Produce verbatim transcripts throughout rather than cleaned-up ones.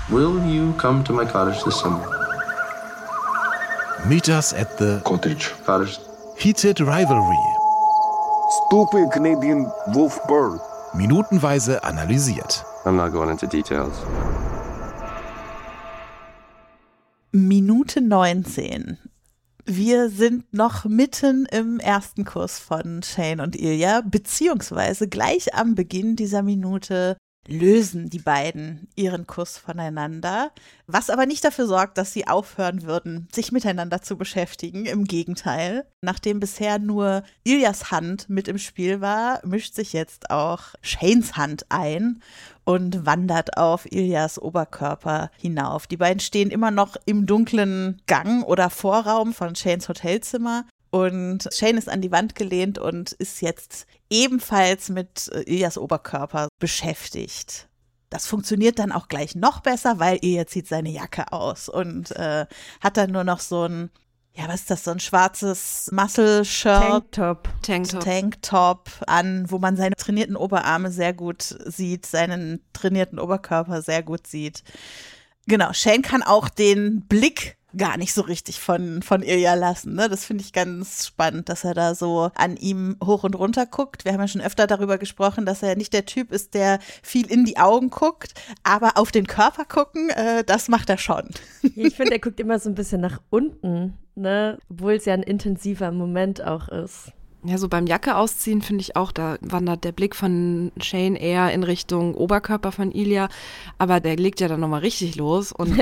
Will you come to my cottage this summer? Meet us at the Cottage. Cottage. Heated Rivalry. Stupid Canadian wolf bird. Minutenweise analysiert. I'm not going into details. Minute neunzehn. Wir sind noch mitten im ersten Kuss von Shane und Ilya, beziehungsweise gleich am Beginn dieser Minute lösen die beiden ihren Kuss voneinander, was aber nicht dafür sorgt, dass sie aufhören würden, sich miteinander zu beschäftigen. Im Gegenteil, nachdem bisher nur Ilyas Hand mit im Spiel war, mischt sich jetzt auch Shanes Hand ein und wandert auf Ilyas Oberkörper hinauf. Die beiden stehen immer noch im dunklen Gang oder Vorraum von Shanes Hotelzimmer. Und Shane ist an die Wand gelehnt und ist jetzt ebenfalls mit Ilyas Oberkörper beschäftigt. Das funktioniert dann auch gleich noch besser, weil Ilya zieht seine Jacke aus und äh, hat dann nur noch so ein, ja, was ist das, so ein schwarzes Muscle-Shirt. Tanktop. Tanktop. Tanktop an, wo man seine trainierten Oberarme sehr gut sieht, seinen trainierten Oberkörper sehr gut sieht. Genau, Shane kann auch den Blick gar nicht so richtig von, von Ilya lassen. Ne? Das finde ich ganz spannend, dass er da so an ihm hoch und runter guckt. Wir haben ja schon öfter darüber gesprochen, dass er nicht der Typ ist, der viel in die Augen guckt, aber auf den Körper gucken, äh, das macht er schon. Ich finde, er guckt immer so ein bisschen nach unten, ne? Obwohl es ja ein intensiver Moment auch ist. Ja, so beim Jacke ausziehen finde ich auch, da wandert der Blick von Shane eher in Richtung Oberkörper von Ilya, aber der legt ja dann nochmal richtig los und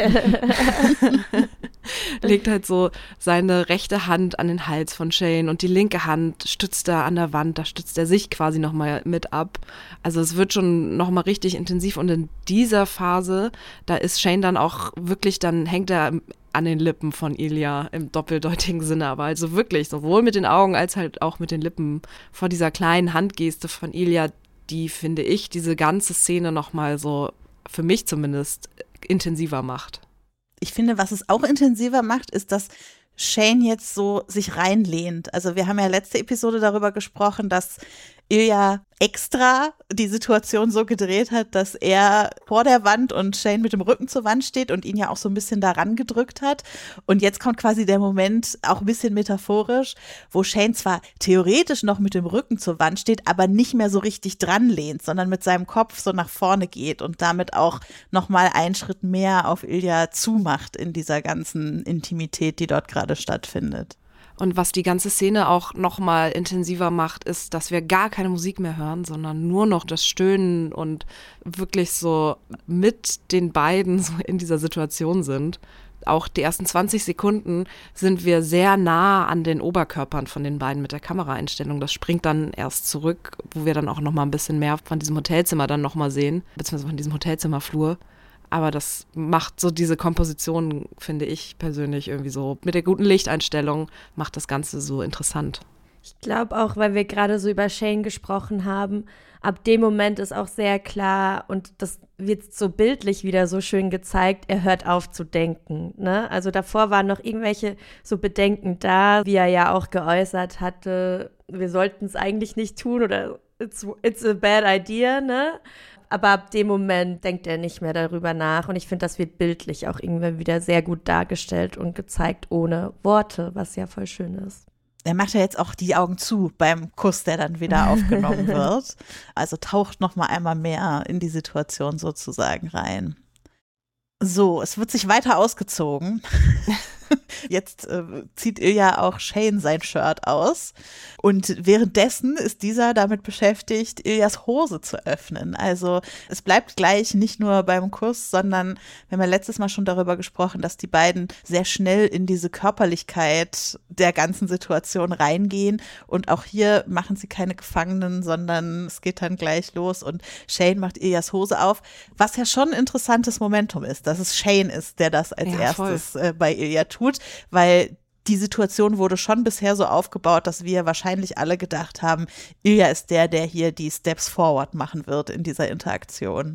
legt halt so seine rechte Hand an den Hals von Shane und die linke Hand stützt er an der Wand, da stützt er sich quasi nochmal mit ab. Also es wird schon nochmal richtig intensiv und in dieser Phase, da ist Shane dann auch wirklich, dann hängt er an den Lippen von Ilya im doppeldeutigen Sinne, aber also wirklich sowohl mit den Augen als halt auch mit den Lippen vor dieser kleinen Handgeste von Ilya, die, finde ich, diese ganze Szene nochmal so, für mich zumindest, intensiver macht. Ich finde, was es auch intensiver macht, ist, dass Shane jetzt so sich reinlehnt. Also wir haben ja letzte Episode darüber gesprochen, dass Ilya extra die Situation so gedreht hat, dass er vor der Wand und Shane mit dem Rücken zur Wand steht und ihn ja auch so ein bisschen daran gedrückt hat. Und jetzt kommt quasi der Moment, auch ein bisschen metaphorisch, wo Shane zwar theoretisch noch mit dem Rücken zur Wand steht, aber nicht mehr so richtig dran lehnt, sondern mit seinem Kopf so nach vorne geht und damit auch nochmal einen Schritt mehr auf Ilya zumacht in dieser ganzen Intimität, die dort gerade stattfindet. Und was die ganze Szene auch nochmal intensiver macht, ist, dass wir gar keine Musik mehr hören, sondern nur noch das Stöhnen und wirklich so mit den beiden so in dieser Situation sind. Auch die ersten zwanzig Sekunden sind wir sehr nah an den Oberkörpern von den beiden mit der Kameraeinstellung. Das springt dann erst zurück, wo wir dann auch nochmal ein bisschen mehr von diesem Hotelzimmer dann nochmal sehen, beziehungsweise von diesem Hotelzimmerflur. Aber das macht so diese Komposition, finde ich persönlich irgendwie so, mit der guten Lichteinstellung macht das Ganze so interessant. Ich glaube auch, weil wir gerade so über Shane gesprochen haben, ab dem Moment ist auch sehr klar und das wird so bildlich wieder so schön gezeigt, er hört auf zu denken. Ne? Also davor waren noch irgendwelche so Bedenken da, wie er ja auch geäußert hatte, wir sollten es eigentlich nicht tun oder it's, it's a bad idea, ne? Aber ab dem Moment denkt er nicht mehr darüber nach. Und ich finde, das wird bildlich auch irgendwie wieder sehr gut dargestellt und gezeigt ohne Worte, was ja voll schön ist. Er macht ja jetzt auch die Augen zu beim Kuss, der dann wieder aufgenommen wird. Also taucht noch mal einmal mehr in die Situation sozusagen rein. So, es wird sich weiter ausgezogen. Jetzt äh, zieht Ilya auch Shane sein Shirt aus und währenddessen ist dieser damit beschäftigt, Ilyas Hose zu öffnen. Also es bleibt gleich nicht nur beim Kuss, sondern wir haben ja letztes Mal schon darüber gesprochen, dass die beiden sehr schnell in diese Körperlichkeit der ganzen Situation reingehen und auch hier machen sie keine Gefangenen, sondern es geht dann gleich los und Shane macht Ilyas Hose auf, was ja schon ein interessantes Momentum ist, dass es Shane ist, der das als ja, erstes äh, bei Ilya tut, weil die Situation wurde schon bisher so aufgebaut, dass wir wahrscheinlich alle gedacht haben, Ilya ist der, der hier die Steps forward machen wird in dieser Interaktion.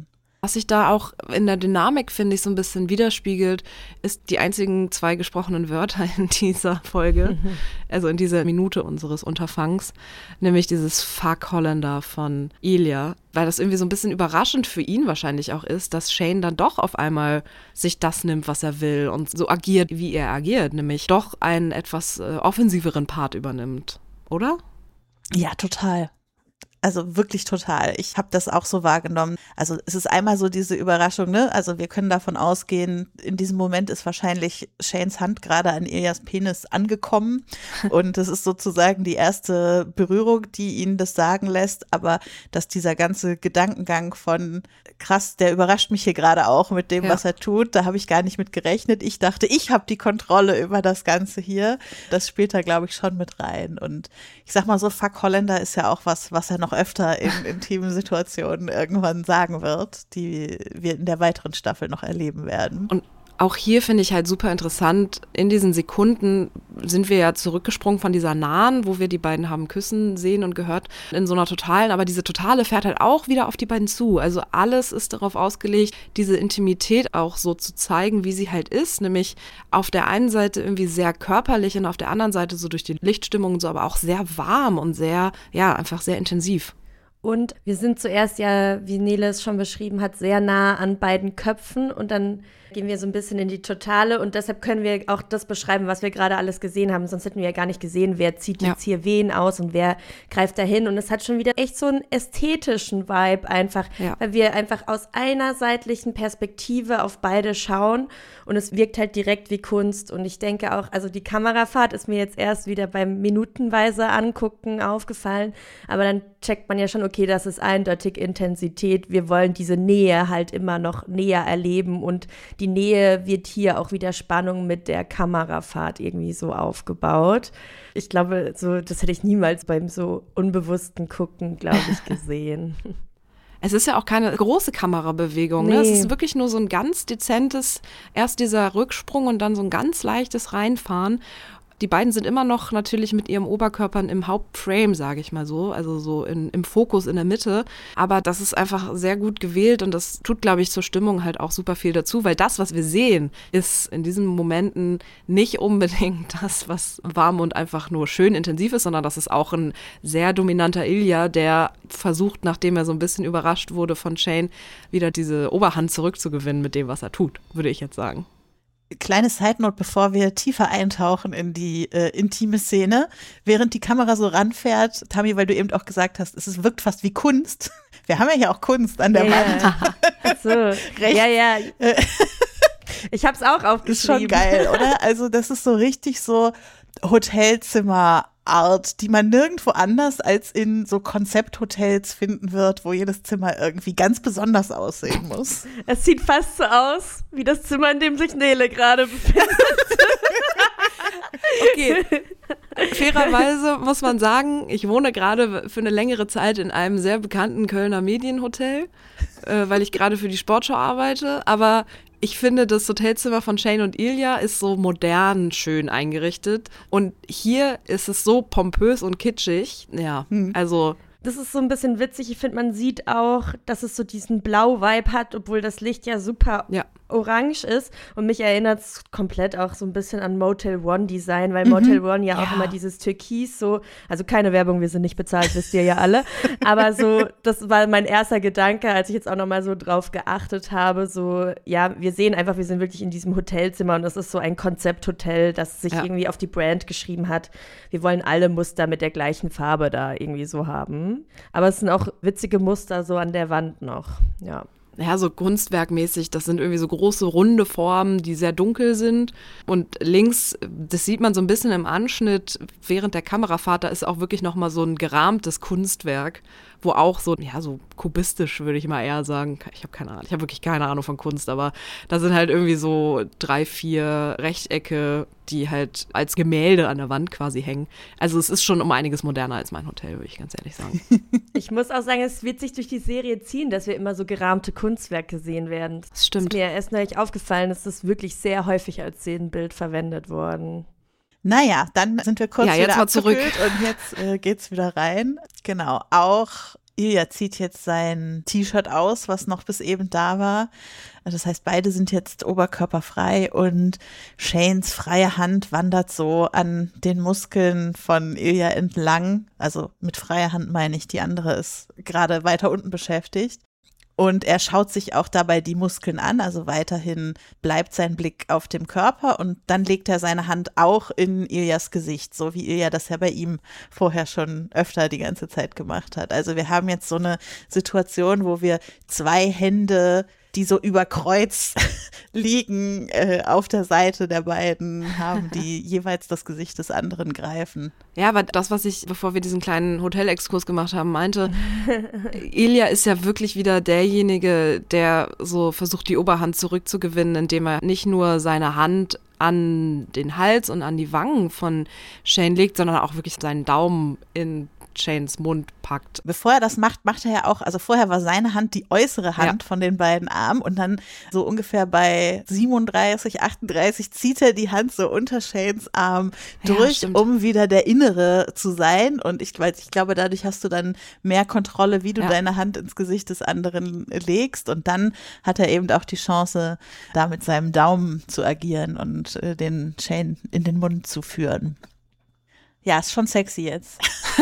Was sich da auch in der Dynamik, finde ich, so ein bisschen widerspiegelt, ist die einzigen zwei gesprochenen Wörter in dieser Folge, mhm. also in dieser Minute unseres Unterfangs, nämlich dieses Fuck Hollander von Ilya, weil das irgendwie so ein bisschen überraschend für ihn wahrscheinlich auch ist, dass Shane dann doch auf einmal sich das nimmt, was er will und so agiert, wie er agiert, nämlich doch einen etwas äh, offensiveren Part übernimmt, oder? Ja, total. Also wirklich total. Ich habe das auch so wahrgenommen. Also es ist einmal so diese Überraschung, ne? Also wir können davon ausgehen, in diesem Moment ist wahrscheinlich Shanes Hand gerade an Ilyas Penis angekommen und das ist sozusagen die erste Berührung, die ihn das sagen lässt. Aber dass dieser ganze Gedankengang von krass, der überrascht mich hier gerade auch mit dem, ja. was er tut, da habe ich gar nicht mit gerechnet. Ich dachte, ich habe die Kontrolle über das Ganze hier. Das spielt da, glaube ich, schon mit rein. Und ich sag mal so, Fuck Hollander ist ja auch was, was er noch öfter in intimen Situationen irgendwann sagen wird, die wir in der weiteren Staffel noch erleben werden. Und auch hier finde ich halt super interessant, in diesen Sekunden sind wir ja zurückgesprungen von dieser nahen, wo wir die beiden haben küssen sehen und gehört, in so einer totalen, aber diese totale fährt halt auch wieder auf die beiden zu. Also alles ist darauf ausgelegt, diese Intimität auch so zu zeigen, wie sie halt ist, nämlich auf der einen Seite irgendwie sehr körperlich und auf der anderen Seite so durch die Lichtstimmung und so, aber auch sehr warm und sehr, ja, einfach sehr intensiv. Und wir sind zuerst ja, wie Nele es schon beschrieben hat, sehr nah an beiden Köpfen und dann gehen wir so ein bisschen in die Totale und deshalb können wir auch das beschreiben, was wir gerade alles gesehen haben. Sonst hätten wir ja gar nicht gesehen, wer zieht jetzt ja. hier wen aus und wer greift dahin. Und es hat schon wieder echt so einen ästhetischen Vibe einfach, ja. weil wir einfach aus einer seitlichen Perspektive auf beide schauen und es wirkt halt direkt wie Kunst. Und ich denke auch, also die Kamerafahrt ist mir jetzt erst wieder beim minutenweise Angucken aufgefallen, aber dann checkt man ja schon, okay, das ist eindeutig Intensität. Wir wollen diese Nähe halt immer noch näher erleben und die Nähe wird hier auch wieder Spannung mit der Kamerafahrt irgendwie so aufgebaut. Ich glaube, so das hätte ich niemals beim so unbewussten Gucken, glaube ich, gesehen. Es ist ja auch keine große Kamerabewegung. Nee. Ne? Es ist wirklich nur so ein ganz dezentes, erst dieser Rücksprung und dann so ein ganz leichtes Reinfahren. Die beiden sind immer noch natürlich mit ihrem Oberkörpern im Hauptframe, sage ich mal so, also so in, im Fokus in der Mitte. Aber das ist einfach sehr gut gewählt und das tut, glaube ich, zur Stimmung halt auch super viel dazu, weil das, was wir sehen, ist in diesen Momenten nicht unbedingt das, was warm und einfach nur schön intensiv ist, sondern das ist auch ein sehr dominanter Ilya, der versucht, nachdem er so ein bisschen überrascht wurde von Shane, wieder diese Oberhand zurückzugewinnen mit dem, was er tut, würde ich jetzt sagen. Kleine Side-Note, bevor wir tiefer eintauchen in die äh, intime Szene. Während die Kamera so ranfährt, Tami, weil du eben auch gesagt hast, es ist, wirkt fast wie Kunst. Wir haben ja hier auch Kunst an der ja, Wand. Ja. Ach so. Rechts. Ja, ja. Ich hab's auch aufgeschrieben. Ist schon geil, oder? Also das ist so richtig so Hotelzimmer Art, die man nirgendwo anders als in so Konzepthotels finden wird, wo jedes Zimmer irgendwie ganz besonders aussehen muss. Es sieht fast so aus, wie das Zimmer, in dem sich Nele gerade befindet. Okay. Fairerweise muss man sagen, ich wohne gerade für eine längere Zeit in einem sehr bekannten Kölner Medienhotel, äh, weil ich gerade für die Sportschau arbeite, aber ich finde, das Hotelzimmer von Shane und Ilya ist so modern schön eingerichtet und hier ist es so pompös und kitschig. Ja, hm. also das ist so ein bisschen witzig. Ich finde, man sieht auch, dass es so diesen Blau-Vibe hat, obwohl das Licht ja super ja. orange ist. Und mich erinnert es komplett auch so ein bisschen an Motel One Design, weil mhm. Motel One ja, ja auch immer dieses Türkis so, also keine Werbung, wir sind nicht bezahlt, wisst ihr ja alle. Aber so, das war mein erster Gedanke, als ich jetzt auch nochmal so drauf geachtet habe, so, ja, wir sehen einfach, wir sind wirklich in diesem Hotelzimmer und das ist so ein Konzepthotel, das sich ja. irgendwie auf die Brand geschrieben hat. Wir wollen alle Muster mit der gleichen Farbe da irgendwie so haben. Aber es sind auch witzige Muster so an der Wand noch, ja. Ja, so kunstwerkmäßig, das sind irgendwie so große, runde Formen, die sehr dunkel sind. Und links, das sieht man so ein bisschen im Anschnitt, während der Kamerafahrt, da ist auch wirklich nochmal so ein gerahmtes Kunstwerk, wo auch so, ja, so kubistisch, würde ich mal eher sagen. Ich habe keine Ahnung, ich habe wirklich keine Ahnung von Kunst, aber da sind halt irgendwie so drei, vier Rechtecke, die halt als Gemälde an der Wand quasi hängen. Also es ist schon um einiges moderner als mein Hotel, würde ich ganz ehrlich sagen. Ich muss auch sagen, es wird sich durch die Serie ziehen, dass wir immer so gerahmte Kunstwerke sehen werden. Das stimmt. Ist mir erst neulich aufgefallen, ist das wirklich sehr häufig als Szenenbild verwendet worden. Naja, dann sind wir kurz ja, jetzt wieder mal zurück und jetzt äh, geht's wieder rein. Genau, auch Ilya zieht jetzt sein T-Shirt aus, was noch bis eben da war. Das heißt, beide sind jetzt oberkörperfrei und Shanes freie Hand wandert so an den Muskeln von Ilya entlang. Also mit freier Hand meine ich, die andere ist gerade weiter unten beschäftigt. Und er schaut sich auch dabei die Muskeln an, also weiterhin bleibt sein Blick auf dem Körper und dann legt er seine Hand auch in Ilyas Gesicht, so wie Ilya das ja bei ihm vorher schon öfter die ganze Zeit gemacht hat. Also wir haben jetzt so eine Situation, wo wir zwei Hände, die so über Kreuz liegen, äh, auf der Seite der beiden haben, die jeweils das Gesicht des anderen greifen. Ja, aber das, was ich, bevor wir diesen kleinen Hotelexkurs gemacht haben, meinte, Ilya ist ja wirklich wieder derjenige, der so versucht, die Oberhand zurückzugewinnen, indem er nicht nur seine Hand an den Hals und an die Wangen von Shane legt, sondern auch wirklich seinen Daumen in Shanes Mund packt. Bevor er das macht, macht er ja auch, also vorher war seine Hand die äußere Hand ja. von den beiden Armen und dann so ungefähr bei siebenunddreißig, achtunddreißig zieht er die Hand so unter Shanes Arm durch, ja, um wieder der Innere zu sein und ich, weil ich glaube, dadurch hast du dann mehr Kontrolle, wie du ja. deine Hand ins Gesicht des anderen legst und dann hat er eben auch die Chance, da mit seinem Daumen zu agieren und äh, den Shane in den Mund zu führen. Ja, ist schon sexy jetzt.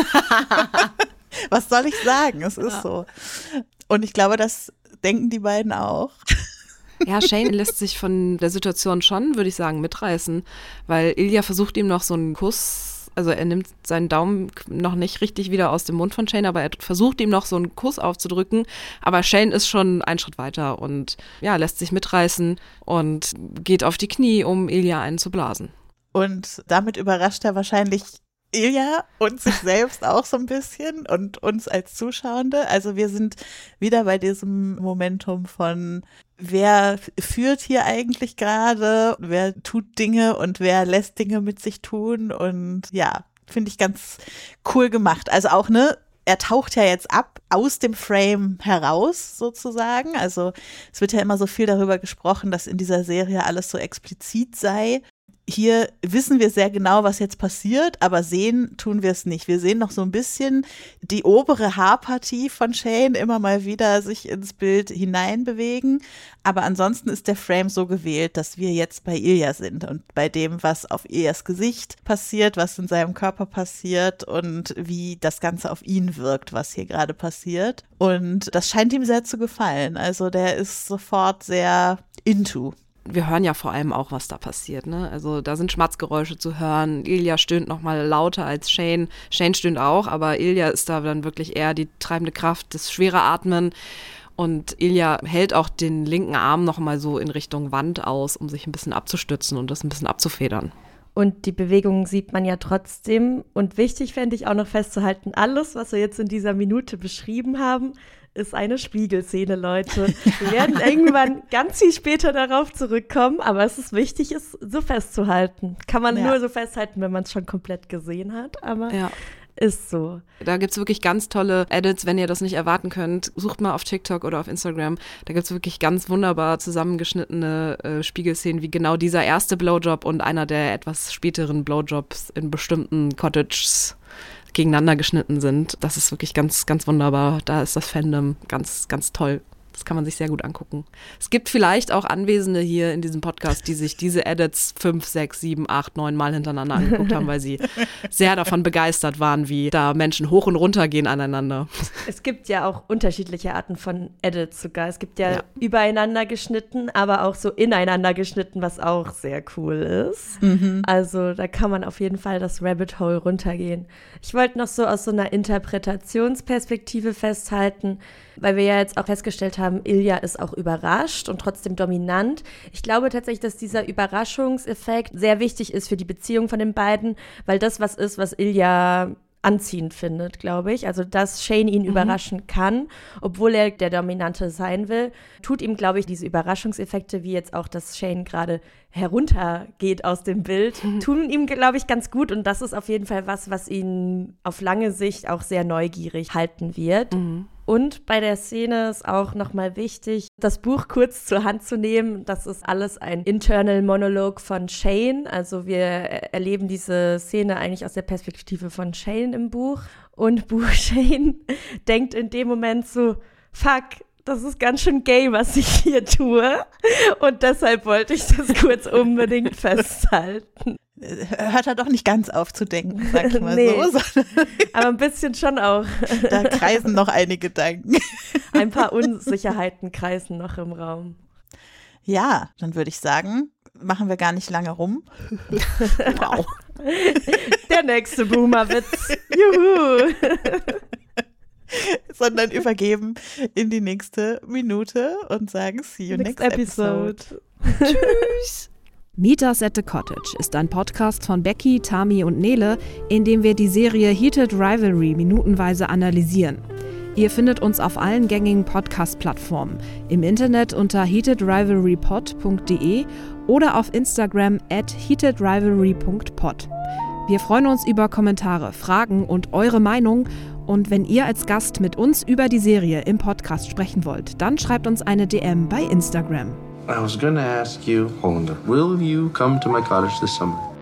Was soll ich sagen? Es ist ja. so. Und ich glaube, das denken die beiden auch. Ja, Shane lässt sich von der Situation schon, würde ich sagen, mitreißen, weil Ilya versucht ihm noch so einen Kuss, also er nimmt seinen Daumen noch nicht richtig wieder aus dem Mund von Shane, aber er versucht ihm noch so einen Kuss aufzudrücken, aber Shane ist schon einen Schritt weiter und ja, lässt sich mitreißen und geht auf die Knie, um Ilya einen zu blasen. Und damit überrascht er wahrscheinlich Ilya und sich selbst auch so ein bisschen und uns als Zuschauende. Also wir sind wieder bei diesem Momentum von, wer führt hier eigentlich gerade, wer tut Dinge und wer lässt Dinge mit sich tun und ja, finde ich ganz cool gemacht. Also auch, ne, er taucht ja jetzt ab aus dem Frame heraus sozusagen. Also es wird ja immer so viel darüber gesprochen, dass in dieser Serie alles so explizit sei. Hier wissen wir sehr genau, was jetzt passiert, aber sehen tun wir es nicht. Wir sehen noch so ein bisschen die obere Haarpartie von Shane immer mal wieder sich ins Bild hineinbewegen. Aber ansonsten ist der Frame so gewählt, dass wir jetzt bei Ilya sind und bei dem, was auf Ilyas Gesicht passiert, was in seinem Körper passiert und wie das Ganze auf ihn wirkt, was hier gerade passiert. Und das scheint ihm sehr zu gefallen. Also der ist sofort sehr into. Wir hören ja vor allem auch, was da passiert, ne? Also da sind Schmatzgeräusche zu hören. Ilya stöhnt noch mal lauter als Shane. Shane stöhnt auch, aber Ilya ist da dann wirklich eher die treibende Kraft, das schwere Atmen. Und Ilya hält auch den linken Arm noch mal so in Richtung Wand aus, um sich ein bisschen abzustützen und das ein bisschen abzufedern. Und die Bewegungen sieht man ja trotzdem. Und wichtig fände ich auch noch festzuhalten, alles, was wir jetzt in dieser Minute beschrieben haben, ist eine Spiegelszene, Leute. Wir werden irgendwann ganz viel später darauf zurückkommen, aber es ist wichtig, es so festzuhalten. Kann man ja. nur so festhalten, wenn man es schon komplett gesehen hat, aber ja. ist so. Da gibt es wirklich ganz tolle Edits, wenn ihr das nicht erwarten könnt. Sucht mal auf TikTok oder auf Instagram. Da gibt es wirklich ganz wunderbar zusammengeschnittene äh, Spiegelszenen, wie genau dieser erste Blowjob und einer der etwas späteren Blowjobs in bestimmten Cottages gegeneinander geschnitten sind. Das ist wirklich ganz, ganz wunderbar. Da ist das Fandom ganz, ganz toll. Das kann man sich sehr gut angucken. Es gibt vielleicht auch Anwesende hier in diesem Podcast, die sich diese Edits fünf, sechs, sieben, acht, neun Mal hintereinander angeguckt haben, weil sie sehr davon begeistert waren, wie da Menschen hoch und runter gehen aneinander. Es gibt ja auch unterschiedliche Arten von Edits sogar. Es gibt ja, ja. übereinander geschnitten, aber auch so ineinander geschnitten, was auch sehr cool ist. Mhm. Also da kann man auf jeden Fall das Rabbit Hole runtergehen. Ich wollte noch so aus so einer Interpretationsperspektive festhalten, weil wir ja jetzt auch festgestellt haben, Ilya ist auch überrascht und trotzdem dominant. Ich glaube tatsächlich, dass dieser Überraschungseffekt sehr wichtig ist für die Beziehung von den beiden, weil das was ist, was Ilya anziehend findet, glaube ich. Also, dass Shane ihn mhm. überraschen kann, obwohl er der Dominante sein will, tut ihm, glaube ich, diese Überraschungseffekte, wie jetzt auch, dass Shane gerade heruntergeht aus dem Bild, mhm. tun ihm, glaube ich, ganz gut. Und das ist auf jeden Fall was, was ihn auf lange Sicht auch sehr neugierig halten wird. Mhm. Und bei der Szene ist auch nochmal wichtig, das Buch kurz zur Hand zu nehmen. Das ist alles ein Internal Monolog von Shane. Also wir erleben diese Szene eigentlich aus der Perspektive von Shane im Buch. Und Buch Shane denkt in dem Moment so, fuck, das ist ganz schön gay, was ich hier tue. Und deshalb wollte ich das kurz unbedingt festhalten. Hört er doch nicht ganz auf zu denken, sag ich mal Nee, so. aber ein bisschen schon auch. Da kreisen noch einige Gedanken. Ein paar Unsicherheiten kreisen noch im Raum. Ja, dann würde ich sagen, machen wir gar nicht lange rum. Wow. Der nächste Boomer-Witz. Juhu. Sondern übergeben in die nächste Minute und sagen, see you next, next episode. episode. Tschüss. Meet Us at the Cottage ist ein Podcast von Becky, Tami und Nele, in dem wir die Serie Heated Rivalry minutenweise analysieren. Ihr findet uns auf allen gängigen Podcast-Plattformen, im Internet unter heated rivalry pod punkt de oder auf Instagram at heated rivalry punkt pod. Wir freuen uns über Kommentare, Fragen und eure Meinung. Und wenn ihr als Gast mit uns über die Serie im Podcast sprechen wollt, dann schreibt uns eine D M bei Instagram. I was gonna ask you, Hollander, will you come to my cottage this summer?